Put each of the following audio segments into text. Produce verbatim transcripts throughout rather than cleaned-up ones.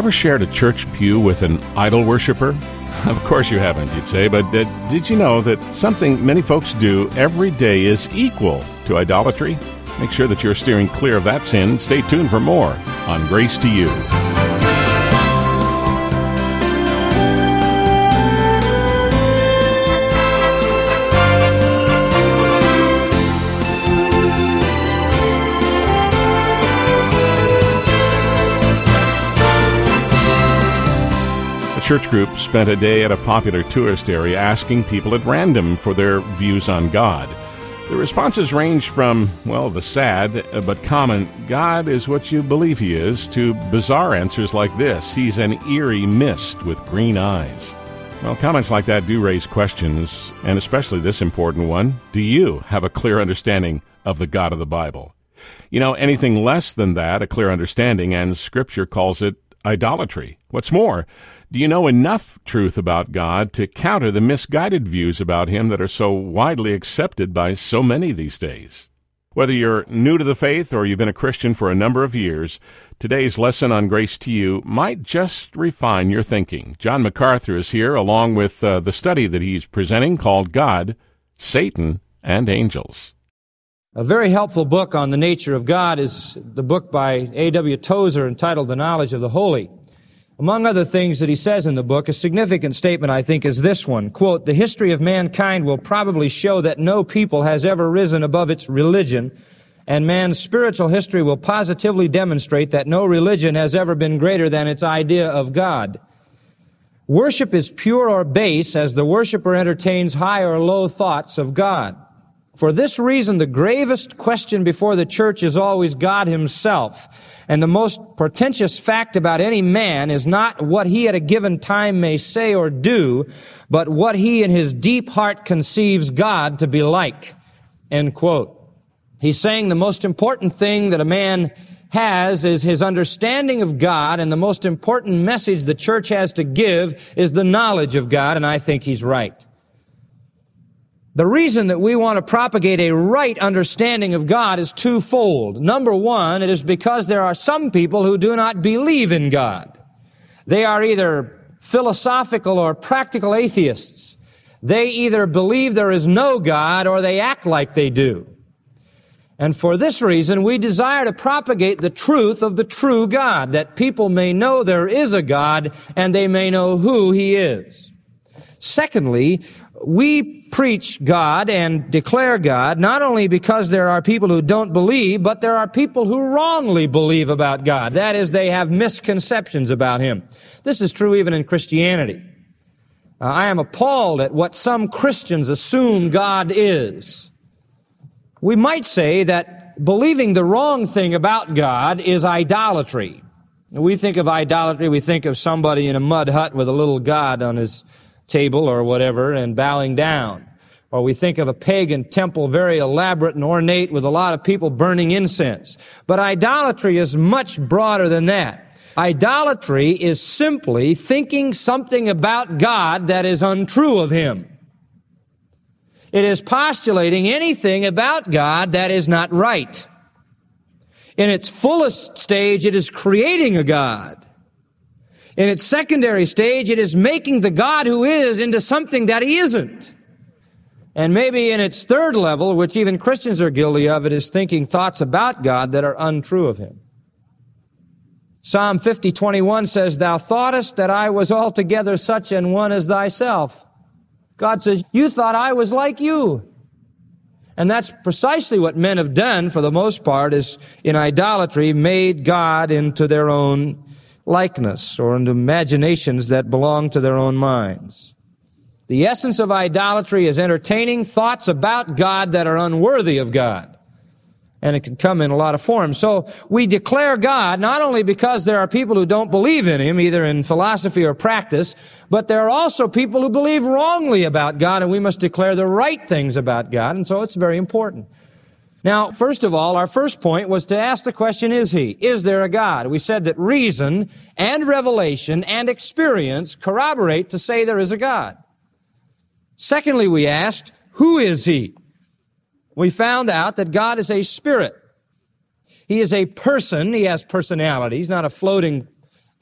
ever shared a church pew with an idol worshiper? Of course you haven't, you'd say, but uh, did you know that something many folks do every day is equal to idolatry? Make sure that you're steering clear of that sin. Stay tuned for more on Grace to You. Church group spent a day at a popular tourist area asking people at random for their views on God. The responses ranged from, well, the sad but common, God is what you believe he is, to bizarre answers like this, he's an eerie mist with green eyes. Well, comments like that do raise questions, and especially this important one, do you have a clear understanding of the God of the Bible? You know, anything less than that, a clear understanding, and Scripture calls it idolatry. What's more, do you know enough truth about God to counter the misguided views about him that are so widely accepted by so many these days? Whether you're new to the faith or you've been a Christian for a number of years, today's lesson on Grace to You might just refine your thinking. John MacArthur is here along with uh, the study that he's presenting called God, Satan, and Angels. A very helpful book on the nature of God is the book by A W Tozer entitled The Knowledge of the Holy. Among other things that he says in the book, a significant statement, I think, is this one. Quote, "The history of mankind will probably show that no people has ever risen above its religion, and man's spiritual history will positively demonstrate that no religion has ever been greater than its idea of God. Worship is pure or base as the worshiper entertains high or low thoughts of God. For this reason, the gravest question before the church is always God himself. And the most portentous fact about any man is not what he at a given time may say or do, but what he in his deep heart conceives God to be like." End quote. He's saying the most important thing that a man has is his understanding of God, and the most important message the church has to give is the knowledge of God, and I think he's right. The reason that we want to propagate a right understanding of God is twofold. Number one, it is because there are some people who do not believe in God. They are either philosophical or practical atheists. They either believe there is no God or they act like they do. And for this reason, we desire to propagate the truth of the true God, that people may know there is a God and they may know who he is. Secondly, we preach God and declare God not only because there are people who don't believe, but there are people who wrongly believe about God. That is, they have misconceptions about him. This is true even in Christianity. Uh, I am appalled at what some Christians assume God is. We might say that believing the wrong thing about God is idolatry. We think of idolatry, we think of somebody in a mud hut with a little god on his table or whatever and bowing down. Or we think of a pagan temple very elaborate and ornate with a lot of people burning incense. But idolatry is much broader than that. Idolatry is simply thinking something about God that is untrue of him. It is postulating anything about God that is not right. In its fullest stage, it is creating a God. In its secondary stage, it is making the God who is into something that he isn't. And maybe in its third level, which even Christians are guilty of, it is thinking thoughts about God that are untrue of him. Psalm fifty twenty-one says, "Thou thoughtest that I was altogether such an one as thyself." God says, you thought I was like you. And that's precisely what men have done for the most part, is in idolatry made God into their own likeness or into imaginations that belong to their own minds. The essence of idolatry is entertaining thoughts about God that are unworthy of God. And it can come in a lot of forms. So we declare God not only because there are people who don't believe in him, either in philosophy or practice, but there are also people who believe wrongly about God, and we must declare the right things about God. And so it's very important. Now, first of all, our first point was to ask the question, is he? Is there a God? We said that reason and revelation and experience corroborate to say there is a God. Secondly, we asked, who is he? We found out that God is a spirit. He is a person. He has personality. He's not a floating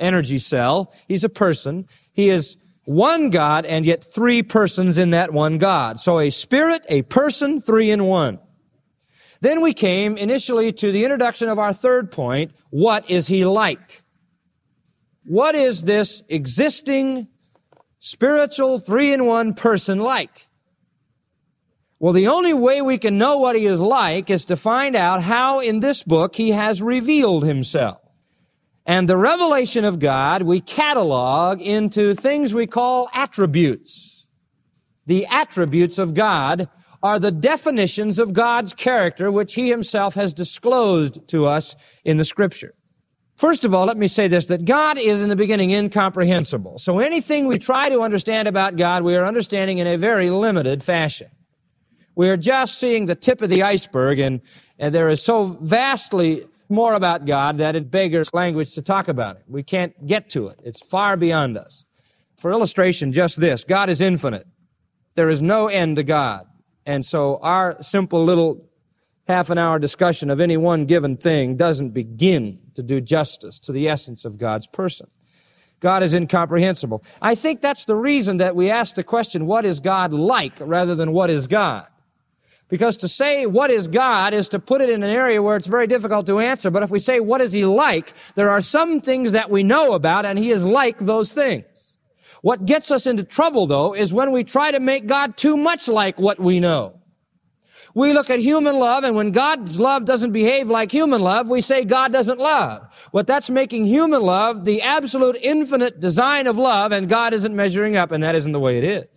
energy cell. He's a person. He is one God and yet three persons in that one God. So a spirit, a person, three in one. Then we came initially to the introduction of our third point. What is he like? What is this existing spiritual three-in-one person like? Well, the only way we can know what he is like is to find out how in this book he has revealed himself. And the revelation of God we catalog into things we call attributes. The attributes of God are the definitions of God's character which he himself has disclosed to us in the Scripture. First of all, let me say this, that God is in the beginning incomprehensible. So anything we try to understand about God, we are understanding in a very limited fashion. We are just seeing the tip of the iceberg, and, and there is so vastly more about God that it beggars language to talk about it. We can't get to it. It's far beyond us. For illustration, just this, God is infinite. There is no end to God. And so our simple little half an hour discussion of any one given thing doesn't begin to do justice to the essence of God's person. God is incomprehensible. I think that's the reason that we ask the question, what is God like, rather than what is God? Because to say what is God is to put it in an area where it's very difficult to answer. But if we say what is he like, there are some things that we know about, and he is like those things. What gets us into trouble, though, is when we try to make God too much like what we know. We look at human love, and when God's love doesn't behave like human love, we say God doesn't love. But that's making human love the absolute infinite design of love, and God isn't measuring up, and that isn't the way it is.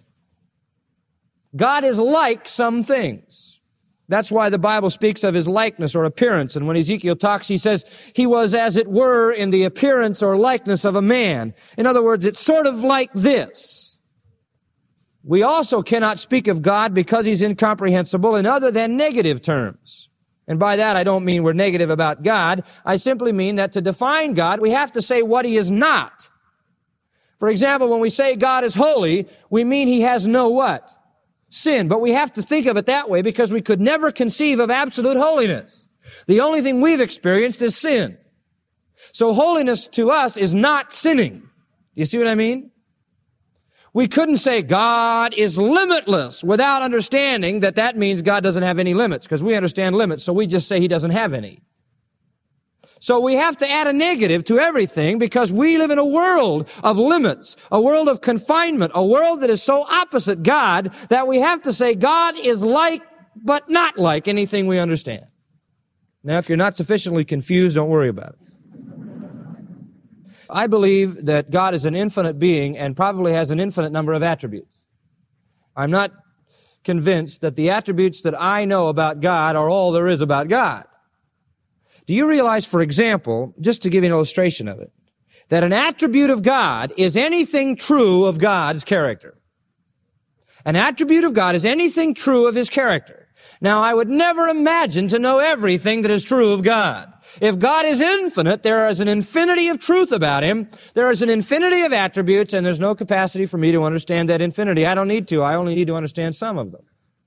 God is like some things. That's why the Bible speaks of his likeness or appearance. And when Ezekiel talks, he says, he was as it were in the appearance or likeness of a man. In other words, it's sort of like this. We also cannot speak of God because he's incomprehensible in other than negative terms. And by that, I don't mean we're negative about God. I simply mean that to define God, we have to say what he is not. For example, when we say God is holy, we mean he has no what? Sin. But we have to think of it that way because we could never conceive of absolute holiness. The only thing we've experienced is sin. So holiness to us is not sinning. Do you see what I mean? We couldn't say God is limitless without understanding that that means God doesn't have any limits, because we understand limits, so we just say he doesn't have any. So we have to add a negative to everything because we live in a world of limits, a world of confinement, a world that is so opposite God that we have to say God is like but not like anything we understand. Now, if you're not sufficiently confused, don't worry about it. I believe that God is an infinite being and probably has an infinite number of attributes. I'm not convinced that the attributes that I know about God are all there is about God. Do you realize, for example, just to give you an illustration of it, that an attribute of God is anything true of God's character? An attribute of God is anything true of his character. Now, I would never imagine to know everything that is true of God. If God is infinite, there is an infinity of truth about him. There is an infinity of attributes, and there's no capacity for me to understand that infinity. I don't need to. I only need to understand some of them.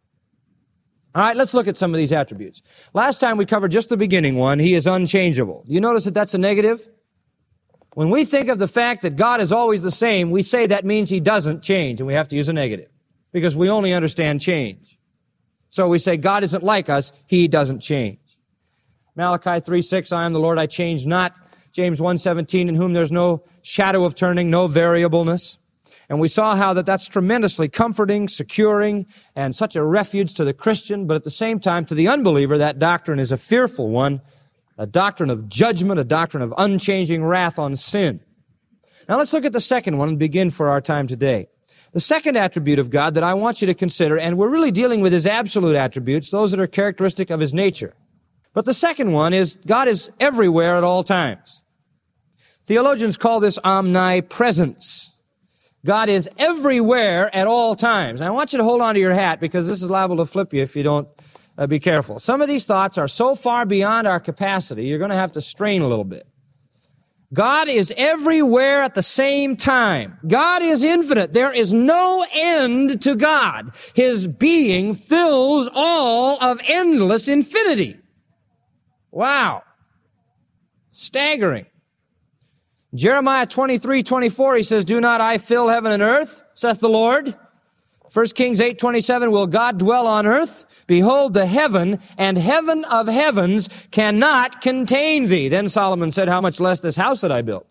All right, let's look at some of these attributes. Last time we covered just the beginning one. He is unchangeable. You notice that that's a negative? When we think of the fact that God is always the same, we say that means he doesn't change, and we have to use a negative because we only understand change. So we say God isn't like us. He doesn't change. Malachi three six, I am the Lord, I change not. James one seventeen, in whom there's no shadow of turning, no variableness. And we saw how that that's tremendously comforting, securing, and such a refuge to the Christian, but at the same time to the unbeliever, that doctrine is a fearful one, a doctrine of judgment, a doctrine of unchanging wrath on sin. Now let's look at the second one and begin for our time today. The second attribute of God that I want you to consider, and we're really dealing with his absolute attributes, those that are characteristic of his nature. But the second one is God is everywhere at all times. Theologians call this omnipresence. God is everywhere at all times. And I want you to hold on to your hat because this is liable to flip you if you don't uh, be careful. Some of these thoughts are so far beyond our capacity, you're going to have to strain a little bit. God is everywhere at the same time. God is infinite. There is no end to God. His being fills all of endless infinity. Wow. Staggering. Jeremiah twenty-three twenty-four, he says, do not I fill heaven and earth, saith the Lord? First Kings eight twenty-seven, will God dwell on earth? Behold, the heaven and heaven of heavens cannot contain thee. Then Solomon said, how much less this house that I built?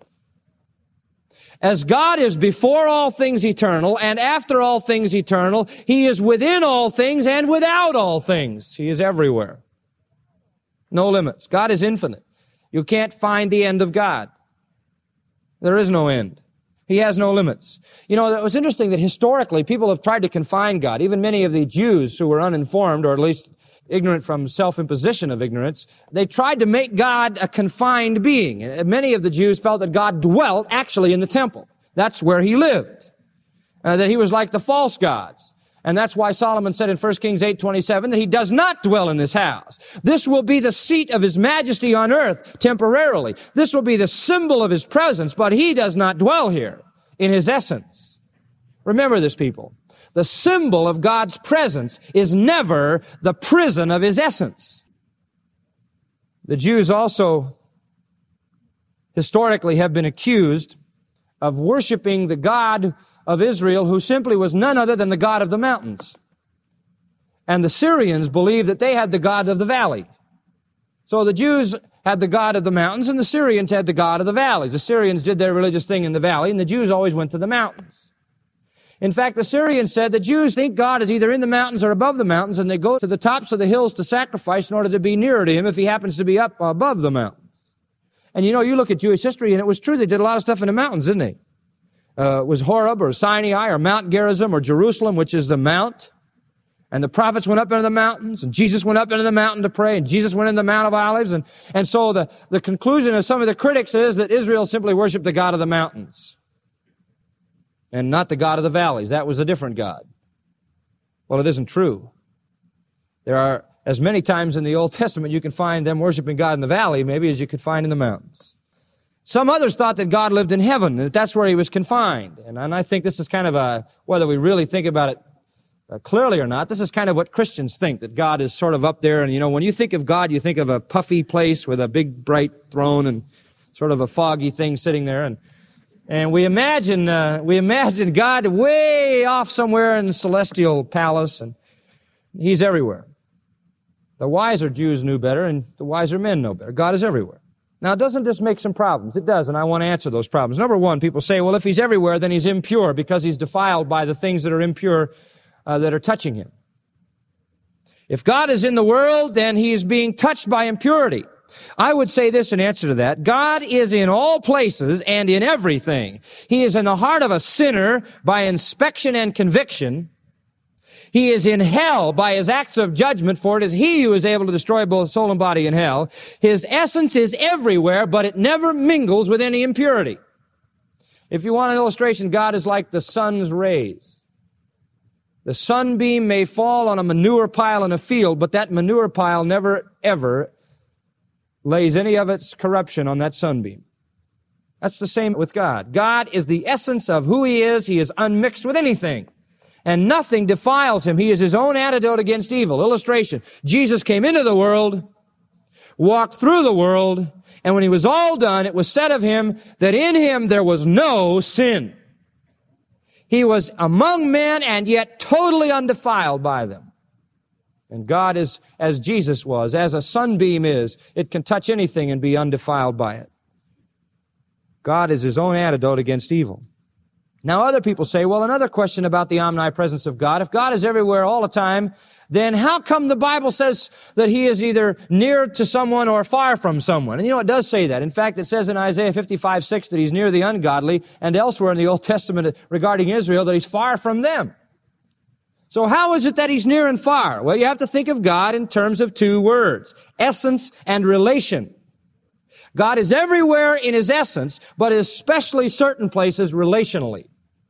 As God is before all things eternal and after all things eternal, He is within all things and without all things. He is everywhere. No limits. God is infinite. You can't find the end of God. There is no end. He has no limits. You know, it was interesting that historically people have tried to confine God. Even many of the Jews who were uninformed, or at least ignorant from self-imposition of ignorance, they tried to make God a confined being. And many of the Jews felt that God dwelt actually in the temple. That's where He lived. Uh, that He was like the false gods. And that's why Solomon said in First Kings eight twenty-seven that He does not dwell in this house. This will be the seat of His majesty on earth temporarily. This will be the symbol of His presence, but He does not dwell here in His essence. Remember this, people. The symbol of God's presence is never the prison of His essence. The Jews also historically have been accused of worshiping the God of Israel, who simply was none other than the God of the mountains. And the Syrians believed that they had the God of the valley. So the Jews had the God of the mountains, and the Syrians had the God of the valleys. The Syrians did their religious thing in the valley, and the Jews always went to the mountains. In fact, the Syrians said the Jews think God is either in the mountains or above the mountains, and they go to the tops of the hills to sacrifice in order to be nearer to Him if He happens to be up above the mountains. And you know, you look at Jewish history, and it was true. They did a lot of stuff in the mountains, didn't they? Uh, it was Horeb or Sinai or Mount Gerizim or Jerusalem, which is the mount. And the prophets went up into the mountains, and Jesus went up into the mountain to pray, and Jesus went into the Mount of Olives. And, and so the, the conclusion of some of the critics is that Israel simply worshiped the God of the mountains and not the God of the valleys. That was a different God. Well, it isn't true. There are as many times in the Old Testament you can find them worshiping God in the valley, maybe, as you could find in the mountains. Some others thought that God lived in heaven, that that's where He was confined. And, and I think this is kind of a, whether we really think about it uh, clearly or not, this is kind of what Christians think, that God is sort of up there. And, you know, when you think of God, you think of a puffy place with a big, bright throne and sort of a foggy thing sitting there. And, and we imagine, uh, we imagine God way off somewhere in the celestial palace, and He's everywhere. The wiser Jews knew better, and the wiser men know better. God is everywhere. Now, doesn't this make some problems? It does, and I want to answer those problems. Number one, people say, well, if He's everywhere, then He's impure because He's defiled by the things that are impure uh, that are touching Him. If God is in the world, then He is being touched by impurity. I would say this in answer to that. God is in all places and in everything. He is in the heart of a sinner by inspection and conviction. He is in hell by His acts of judgment, for it is He who is able to destroy both soul and body in hell. His essence is everywhere, but it never mingles with any impurity. If you want an illustration, God is like the sun's rays. The sunbeam may fall on a manure pile in a field, but that manure pile never, ever lays any of its corruption on that sunbeam. That's the same with God. God is the essence of who He is. He is unmixed with anything. And nothing defiles Him. He is His own antidote against evil. Illustration. Jesus came into the world, walked through the world, and when He was all done, it was said of Him that in Him there was no sin. He was among men and yet totally undefiled by them. And God is as Jesus was, as a sunbeam is. It can touch anything and be undefiled by it. God is His own antidote against evil. Now, other people say, well, another question about the omnipresence of God. If God is everywhere all the time, then how come the Bible says that He is either near to someone or far from someone? And you know, it does say that. In fact, it says in Isaiah fifty-five six that He's near the ungodly, and elsewhere in the Old Testament regarding Israel that He's far from them. So how is it that He's near and far? Well, you have to think of God in terms of two words, essence and relation. God is everywhere in His essence, but especially certain places relationally.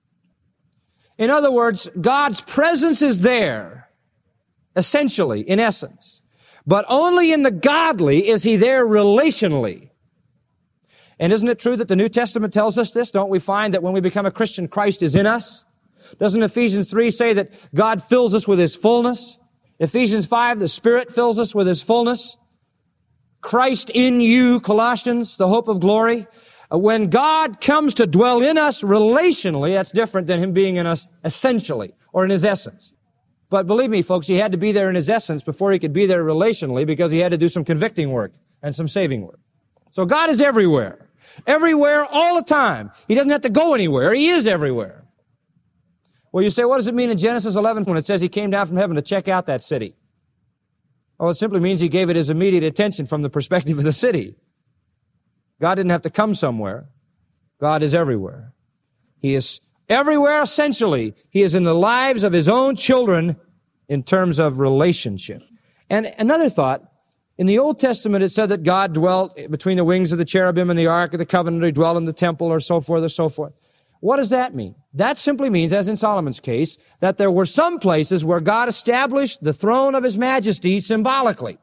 In other words, God's presence is there, essentially, in essence. But only in the godly is He there relationally. And isn't it true that the New Testament tells us this? Don't we find that when we become a Christian, Christ is in us? Doesn't Ephesians three say that God fills us with His fullness? Ephesians five, the Spirit fills us with His fullness. Christ in you, Colossians, the hope of glory. Uh, When God comes to dwell in us relationally, that's different than Him being in us essentially or in His essence. But believe me, folks, He had to be there in His essence before He could be there relationally because He had to do some convicting work and some saving work. So God is everywhere. Everywhere, all the time. He doesn't have to go anywhere. He is everywhere. Well, you say, what does it mean in Genesis eleven when it says He came down from heaven to check out that city? Well, it simply means He gave it His immediate attention from the perspective of the city. God didn't have to come somewhere. God is everywhere. He is everywhere essentially. He is in the lives of His own children in terms of relationship. And another thought, in the Old Testament it said that God dwelt between the wings of the cherubim and the Ark of the Covenant, or He dwelt in the temple, or so forth, or so forth. What does that mean? That simply means, as in Solomon's case, that there were some places where God established the throne of His majesty symbolically.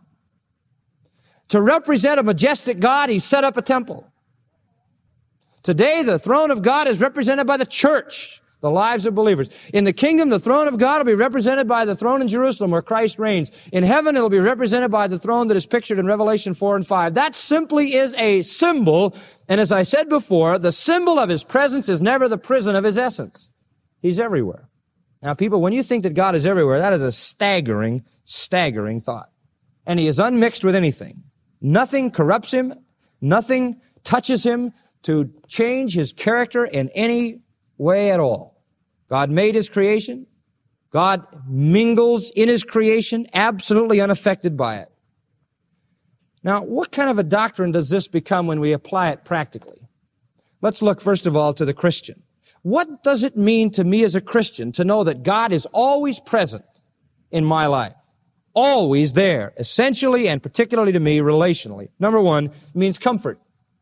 To represent a majestic God, He set up a temple. Today, the throne of God is represented by the church, the lives of believers. In the kingdom, the throne of God will be represented by the throne in Jerusalem where Christ reigns. In heaven, it will be represented by the throne that is pictured in Revelation four and five. That simply is a symbol. And as I said before, the symbol of His presence is never the prison of His essence. He's everywhere. Now, people, when you think that God is everywhere, that is a staggering, staggering thought. And He is unmixed with anything. Nothing corrupts Him. Nothing touches Him to change His character in any way at all. God made His creation. God mingles in His creation, absolutely unaffected by it. Now, what kind of a doctrine does this become when we apply it practically? Let's look first of all to the Christian. What does it mean to me as a Christian to know that God is always present in my life? Always there, essentially and particularly to me, relationally. Number one, it means comfort.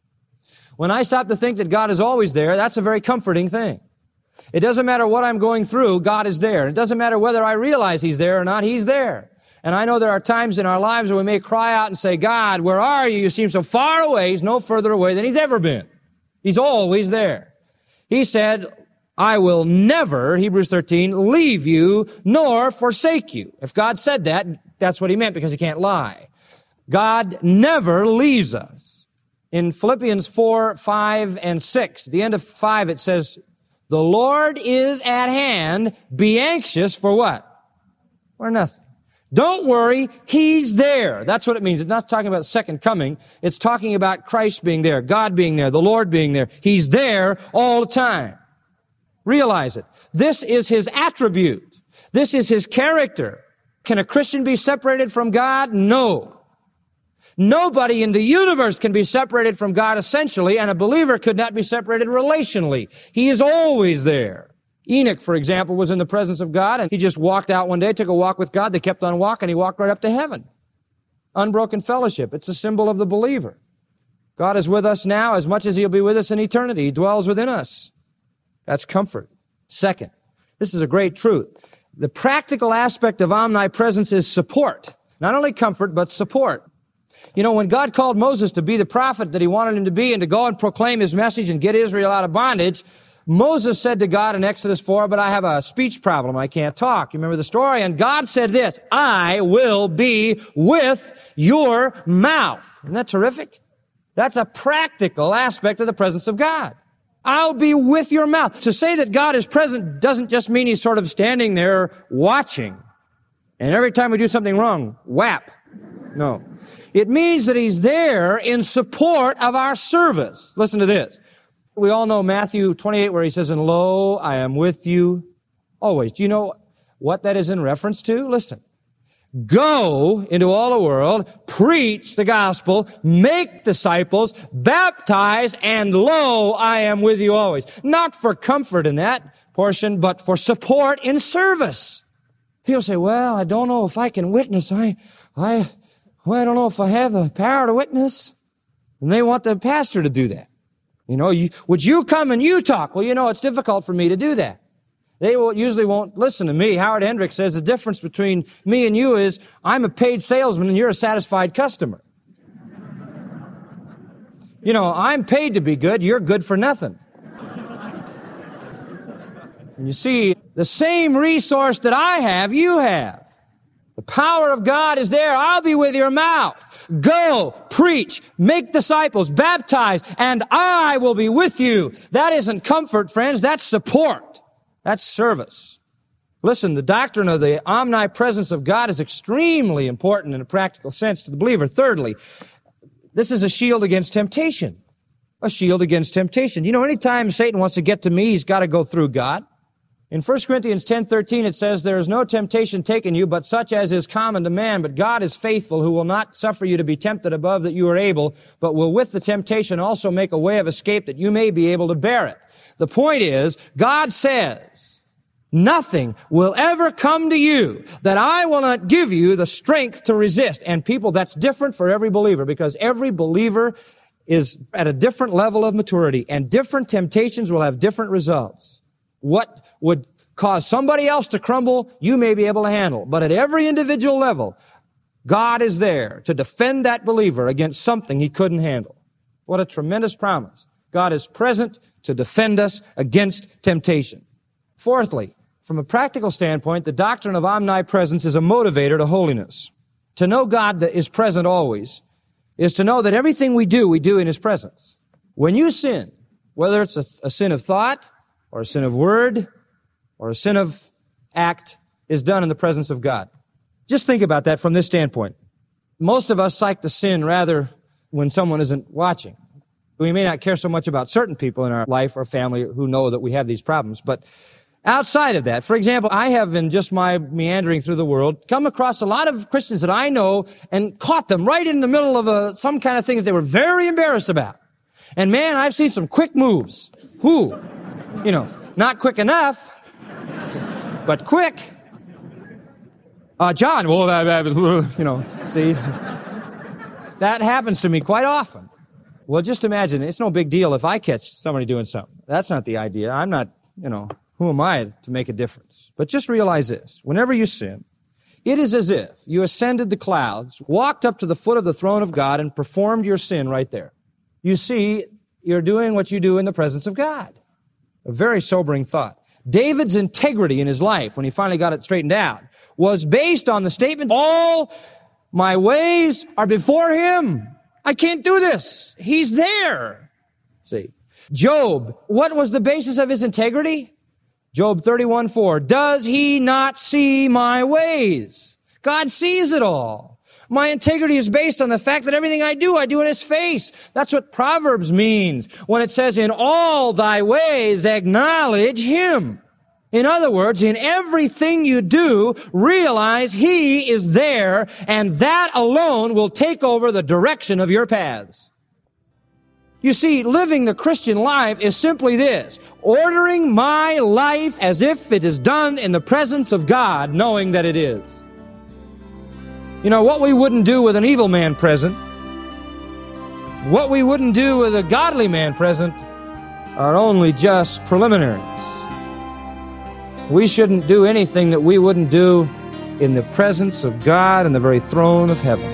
When I stop to think that God is always there, that's a very comforting thing. It doesn't matter what I'm going through, God is there. It doesn't matter whether I realize He's there or not, He's there. And I know there are times in our lives where we may cry out and say, God, where are you? You seem so far away. He's no further away than He's ever been. He's always there. He said, I will never, Hebrews thirteen, leave you nor forsake you. If God said that, that's what He meant because He can't lie. God never leaves us. In Philippians four, five, and six, at the end of five, it says, the Lord is at hand. Be anxious for what? For nothing. Don't worry. He's there. That's what it means. It's not talking about second coming. It's talking about Christ being there, God being there, the Lord being there. He's there all the time. Realize it. This is His attribute. This is His character. Can a Christian be separated from God? No. Nobody in the universe can be separated from God essentially, and a believer could not be separated relationally. He is always there. Enoch, for example, was in the presence of God, and he just walked out one day, took a walk with God. They kept on walking. He walked right up to heaven. Unbroken fellowship. It's a symbol of the believer. God is with us now as much as He'll be with us in eternity. He dwells within us. That's comfort. Second, this is a great truth. The practical aspect of omnipresence is support. Not only comfort, but support. You know, when God called Moses to be the prophet that He wanted him to be and to go and proclaim His message and get Israel out of bondage, Moses said to God in Exodus four, but I have a speech problem. I can't talk. You remember the story? And God said this, I will be with your mouth. Isn't that terrific? That's a practical aspect of the presence of God. I'll be with your mouth. To say that God is present doesn't just mean He's sort of standing there watching. And every time we do something wrong, whap. No. It means that He's there in support of our service. Listen to this. We all know Matthew twenty-eight where He says, and lo, I am with you always. Do you know what that is in reference to? Listen. Go into all the world, preach the gospel, make disciples, baptize, and lo, I am with you always. Not for comfort in that portion, but for support in service. People say, well, I don't know if I can witness. I, I, well, I don't know if I have the power to witness. And they want the pastor to do that. You know, you, would you come and you talk? Well, you know, it's difficult for me to do that. They will, usually won't listen to me. Howard Hendricks says the difference between me and you is I'm a paid salesman and you're a satisfied customer. You know, I'm paid to be good. You're good for nothing. And you see, the same resource that I have, you have. The power of God is there. I'll be with your mouth. Go, preach, make disciples, baptize, and I will be with you. That isn't comfort, friends. That's support. That's service. Listen, the doctrine of the omnipresence of God is extremely important in a practical sense to the believer. Thirdly, this is a shield against temptation. A shield against temptation. You know, anytime Satan wants to get to me, he's got to go through God. In First Corinthians ten thirteen, it says, there is no temptation taken you, but such as is common to man. But God is faithful, who will not suffer you to be tempted above that you are able, but will with the temptation also make a way of escape that you may be able to bear it. The point is, God says, nothing will ever come to you that I will not give you the strength to resist. And people, that's different for every believer, because every believer is at a different level of maturity, and different temptations will have different results. What would cause somebody else to crumble, you may be able to handle. But at every individual level, God is there to defend that believer against something he couldn't handle. What a tremendous promise. God is present to defend us against temptation. Fourthly, from a practical standpoint, the doctrine of omnipresence is a motivator to holiness. To know God that is present always is to know that everything we do, we do in His presence. When you sin, whether it's a, a sin of thought, or a sin of word, or a sin of act, is done in the presence of God. Just think about that from this standpoint. Most of us like to sin rather when someone isn't watching. We may not care so much about certain people in our life or family who know that we have these problems, but outside of that, for example, I have in just my meandering through the world come across a lot of Christians that I know and caught them right in the middle of a, some kind of thing that they were very embarrassed about. And man, I've seen some quick moves. Who? You know, not quick enough, but quick. Uh, John, well, you know, see, that happens to me quite often. Well, just imagine, it's no big deal if I catch somebody doing something. That's not the idea. I'm not, you know, who am I to make a difference? But just realize this. Whenever you sin, it is as if you ascended the clouds, walked up to the foot of the throne of God, and performed your sin right there. You see, you're doing what you do in the presence of God. A very sobering thought. David's integrity in his life, when he finally got it straightened out, was based on the statement, all my ways are before Him. I can't do this. He's there. See, Job, what was the basis of his integrity? Job thirty-one four, does He not see my ways? God sees it all. My integrity is based on the fact that everything I do, I do in His face. That's what Proverbs means when it says, in all thy ways acknowledge Him. In other words, in everything you do, realize He is there, and that alone will take over the direction of your paths. You see, living the Christian life is simply this, ordering my life as if it is done in the presence of God, knowing that it is. You know, what we wouldn't do with an evil man present, what we wouldn't do with a godly man present, are only just preliminaries. We shouldn't do anything that we wouldn't do in the presence of God and the very throne of heaven.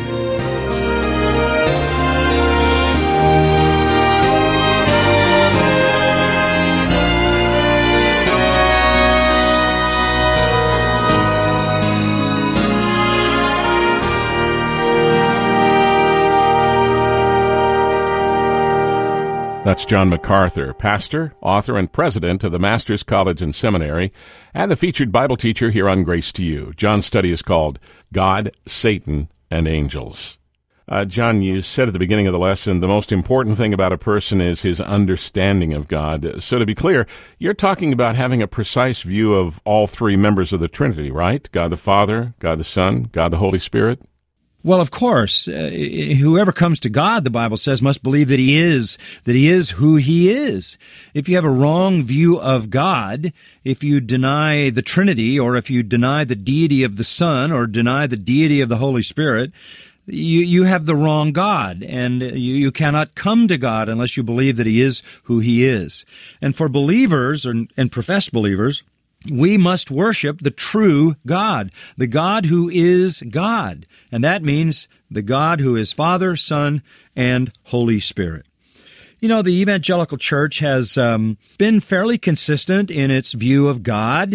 That's John MacArthur, pastor, author, and president of the Masters College and Seminary, and the featured Bible teacher here on Grace to You. John's study is called God, Satan, and Angels. Uh, John, you said at the beginning of the lesson, the most important thing about a person is his understanding of God. So to be clear, you're talking about having a precise view of all three members of the Trinity, right? God the Father, God the Son, God the Holy Spirit? Well, of course, uh, whoever comes to God, the Bible says, must believe that He is, that He is who He is. If you have a wrong view of God, if you deny the Trinity, or if you deny the deity of the Son, or deny the deity of the Holy Spirit, you, you have the wrong God, and you, you cannot come to God unless you believe that He is who He is. And for believers, and, and professed believers, we must worship the true God, the God who is God. And that means the God who is Father, Son, and Holy Spirit. You know, the evangelical church has um, been fairly consistent in its view of God.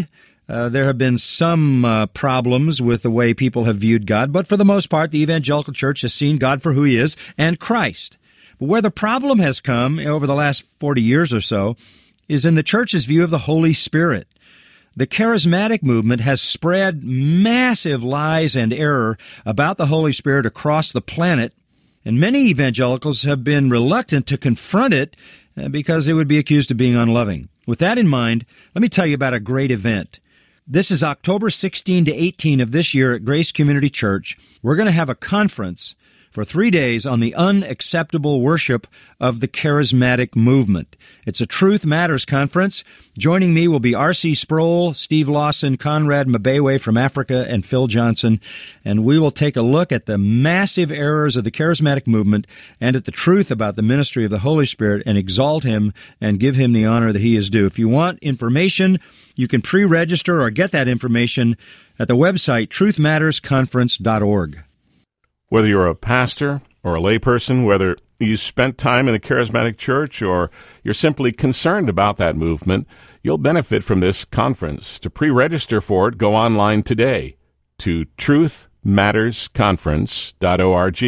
Uh, there have been some uh, problems with the way people have viewed God, but for the most part, the evangelical church has seen God for who he is and Christ. But where the problem has come over the last forty years or so is in the church's view of the Holy Spirit. The charismatic movement has spread massive lies and error about the Holy Spirit across the planet, and many evangelicals have been reluctant to confront it because they would be accused of being unloving. With that in mind, let me tell you about a great event. This is October sixteenth to eighteenth of this year at Grace Community Church. We're going to have a conference for three days on the unacceptable worship of the charismatic movement. It's a Truth Matters conference. Joining me will be R C Sproul, Steve Lawson, Conrad Mbewe from Africa, and Phil Johnson. And we will take a look at the massive errors of the charismatic movement and at the truth about the ministry of the Holy Spirit and exalt him and give him the honor that he is due. If you want information, you can pre-register or get that information at the website truth matters conference dot org. Whether you're a pastor or a layperson, whether you spent time in the charismatic church or you're simply concerned about that movement, you'll benefit from this conference. To pre-register for it, go online today to truth matters conference dot org.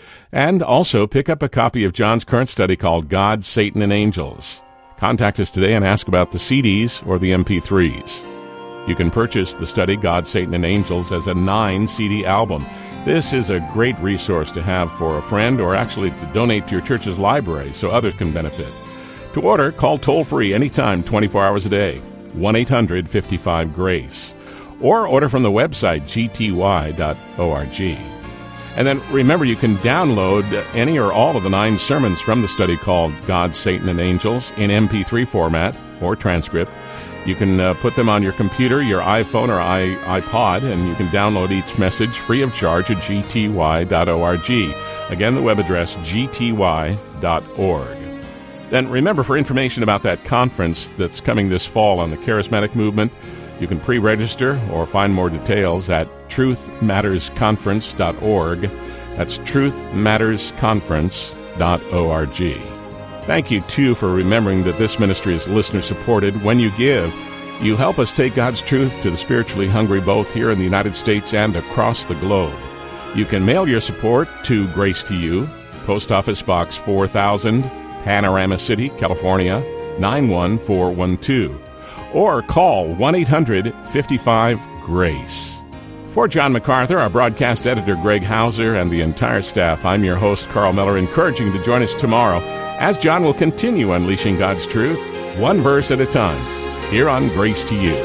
And also pick up a copy of John's current study called God, Satan, and Angels. Contact us today and ask about the C Ds or the M P threes. You can purchase the study God, Satan, and Angels as a nine C D album. This is a great resource to have for a friend or actually to donate to your church's library so others can benefit. To order, call toll-free anytime, twenty-four hours a day, one eight hundred fifty-five GRACE. Or order from the website g t y dot org. And then remember, you can download any or all of the nine sermons from the study called God, Satan, and Angels in M P three format or transcript. You can uh, put them on your computer, your iPhone, or i iPod, and you can download each message free of charge at g t y dot org. Again, the web address, g t y dot org. Then remember, for information about that conference that's coming this fall on the charismatic movement, you can pre-register or find more details at truth matters conference dot org. That's truth matters conference dot org. Thank you, too, for remembering that this ministry is listener-supported. When you give, you help us take God's truth to the spiritually hungry both here in the United States and across the globe. You can mail your support to Grace to You, Post Office Box four thousand, Panorama City, California, nine one four one two. Or call one eight hundred fifty-five GRACE. For John MacArthur, our broadcast editor Greg Hauser, and the entire staff, I'm your host, Carl Miller, encouraging you to join us tomorrow as John will continue unleashing God's truth, one verse at a time, here on Grace to You.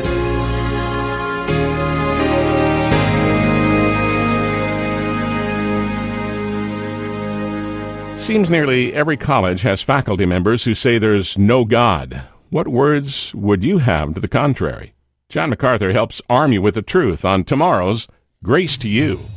Seems nearly every college has faculty members who say there's no God. What words would you have to the contrary? John MacArthur helps arm you with the truth on tomorrow's Grace to You.